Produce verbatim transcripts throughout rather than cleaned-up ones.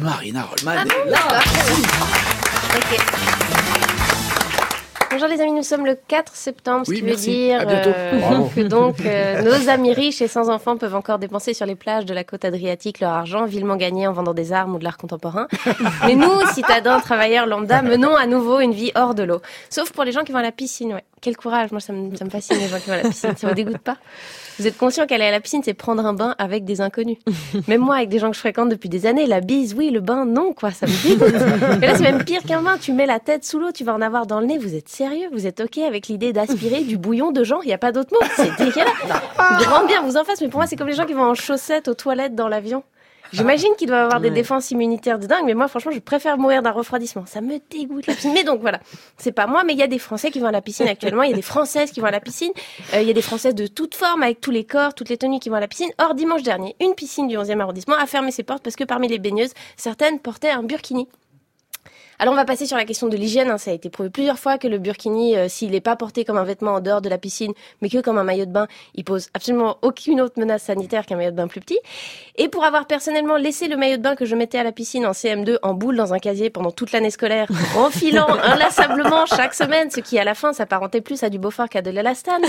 Marina Rollman. Ah bon, d'accord. Ok. Bonjour les amis, nous sommes le quatre septembre, ce oui, qui merci. veut dire à bientôt. euh, que donc euh, nos amis riches et sans enfants peuvent encore dépenser sur les plages de la côte adriatique leur argent, vilement gagné en vendant des armes ou de l'art contemporain. Mais nous, citadins, travailleurs lambda, menons à nouveau une vie hors de l'eau. Sauf pour les gens qui vont à la piscine, ouais. Quel courage, moi ça me, ça me fascine les gens qui vont à la piscine, ça vous dégoûte pas? Vous êtes conscient qu'aller à la piscine, c'est prendre un bain avec des inconnus. Même moi, avec des gens que je fréquente depuis des années, la bise, oui, le bain, non, quoi, ça me dégoûte. Mais là, c'est même pire qu'un bain. Tu mets la tête sous l'eau, tu vas en avoir dans le nez. Vous êtes sérieux? Vous êtes OK avec l'idée d'aspirer du bouillon de gens? Il n'y a pas d'autre mot. C'est dégueulasse. Grand bien vous en fasse, mais pour moi, c'est comme les gens qui vont en chaussettes aux toilettes dans l'avion. J'imagine qu'ils doivent avoir des ouais. défenses immunitaires de dingue, mais moi, franchement, je préfère mourir d'un refroidissement. Ça me dégoûte la piscine. Mais donc, voilà. C'est pas moi, mais il y a des Français qui vont à la piscine actuellement. Il y a des Françaises qui vont à la piscine. Euh, il y a des Françaises de toutes formes, avec tous les corps, toutes les tenues qui vont à la piscine. Or, dimanche dernier, une piscine du onzième arrondissement a fermé ses portes parce que parmi les baigneuses, certaines portaient un burkini. Alors on va passer sur la question de l'hygiène, hein. Ça a été prouvé plusieurs fois que le burkini, euh, s'il n'est pas porté comme un vêtement en dehors de la piscine, mais que comme un maillot de bain, il pose absolument aucune autre menace sanitaire qu'un maillot de bain plus petit. Et pour avoir personnellement laissé le maillot de bain que je mettais à la piscine en C M deux en boule dans un casier pendant toute l'année scolaire, enfilant inlassablement chaque semaine, ce qui à la fin s'apparentait plus à du Beaufort qu'à de l'élastane,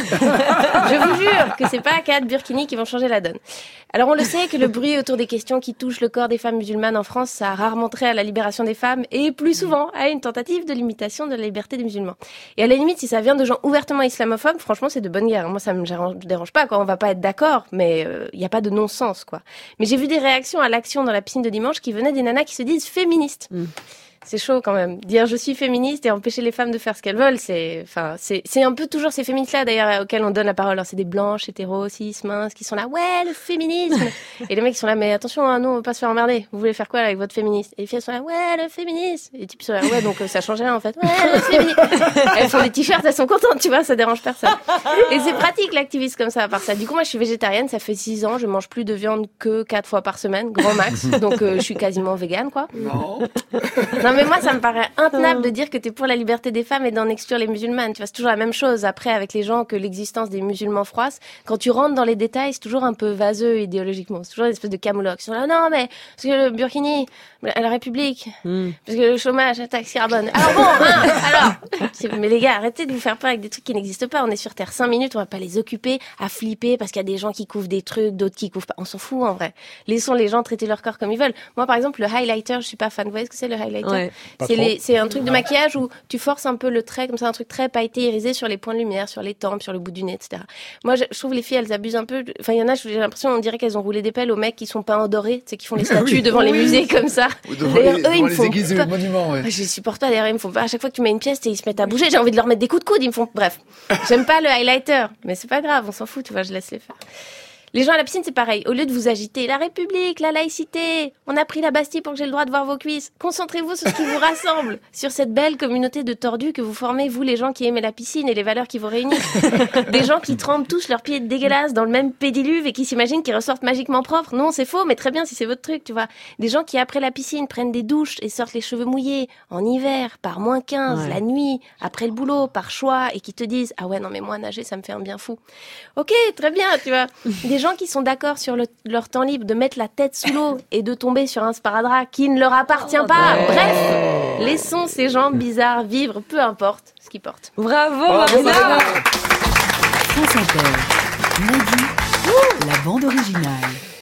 je vous jure que c'est pas quatre burkinis qui vont changer la donne. Alors on le sait que le bruit autour des questions qui touchent le corps des femmes musulmanes en France, ça a rarement trait à la libération des femmes et plus souvent à une tentative de limitation de la liberté des musulmans. Et à la limite, si ça vient de gens ouvertement islamophobes, franchement, c'est de bonne guerre. Moi, ça me dérange pas, quoi. On va pas être d'accord, mais il euh, y a pas de non-sens, quoi. Mais j'ai vu des réactions à l'action dans la piscine de dimanche qui venaient des nanas qui se disent féministes. Mmh. C'est chaud quand même. Dire je suis féministe et empêcher les femmes de faire ce qu'elles veulent, c'est, enfin, c'est, c'est un peu toujours ces féministes-là d'ailleurs auxquelles on donne la parole. Alors c'est des blanches, hétéros, cis, minces, qui sont là, ouais, le féminisme. Et les mecs qui sont là, mais attention, hein, nous on veut pas se faire emmerder. Vous voulez faire quoi là, avec votre féministe? Et les filles elles sont là, ouais, le féminisme. Et les types sont là, ouais, donc euh, ça change rien en fait. Ouais, le féminisme. Elles font des t-shirts, elles sont contentes, tu vois, ça dérange personne. Et c'est pratique l'activisme comme ça. À part ça, du coup moi je suis végétarienne, ça fait six ans, je mange plus de viande que quatre fois par semaine, grand max. Donc euh, je suis quasiment végane, quoi. Non. Non mais moi ça me paraît intenable de dire que t'es pour la liberté des femmes et d'en exclure les musulmanes. Tu vois, c'est toujours la même chose après avec les gens que l'existence des musulmans froisse. Quand tu rentres dans les détails, c'est toujours un peu vaseux idéologiquement. C'est toujours une espèce de camoulox. Ils sont là, non mais parce que le burkini, la République, mm. parce que le chômage, la taxe carbone. Alors bon, hein, alors, mais les gars, arrêtez de vous faire peur avec des trucs qui n'existent pas. On est sur Terre cinq minutes, on va pas les occuper à flipper parce qu'il y a des gens qui couvrent des trucs, d'autres qui couvrent pas. On s'en fout en vrai. Laissons les gens traiter leur corps comme ils veulent. Moi par exemple, le highlighter, je suis pas fan. Vous voyez ce que c'est le highlighter? Ouais. C'est les C'est un truc de maquillage où tu forces un peu le trait, comme ça, un truc très pailleté, irisé sur les points de lumière, sur les tempes, sur le bout du nez, et cetera. Moi, je, je trouve les filles, elles abusent un peu. Enfin, il y en a, j'ai l'impression, on dirait qu'elles ont roulé des pelles aux mecs qui sont pas endorés, tu sais, qui font les statues oui, devant oui. les musées comme ça. Devant D'ailleurs, les, eux, ils me font églises pas... et les monuments, ouais. Je les supporte pas, d'ailleurs, ils me font pas. À chaque fois que tu mets une pièce, ils se mettent à bouger, j'ai envie de leur mettre des coups de coude, ils me font, bref. J'aime pas le highlighter, mais c'est pas grave, on s'en fout, tu vois, je laisse les faire. Les gens à la piscine, c'est pareil. Au lieu de vous agiter, la République, la laïcité, on a pris la Bastille pour que j'ai le droit de voir vos cuisses. Concentrez-vous sur ce qui vous rassemble, sur cette belle communauté de tordus que vous formez, vous, les gens qui aimez la piscine et les valeurs qui vous réunissent. Des gens qui trempent tous leurs pieds dégueulasses dans le même pédiluve et qui s'imaginent qu'ils ressortent magiquement propres. Non, c'est faux, mais très bien si c'est votre truc, tu vois. Des gens qui, après la piscine, prennent des douches et sortent les cheveux mouillés, en hiver, par moins quinze, ouais. la nuit, après le boulot, par choix, et qui te disent, ah ouais, non mais moi, nager, ça me fait un bien fou. Ok, très bien, tu vois. Des gens qui sont d'accord sur le, leur temps libre de mettre la tête sous l'eau et de tomber sur un sparadrap qui ne leur appartient oh, pas. Ouais. Bref, laissons ces gens bizarres vivre, peu importe ce qu'ils portent. Bravo, Marina. France Inter, Mehdi, la bande originale.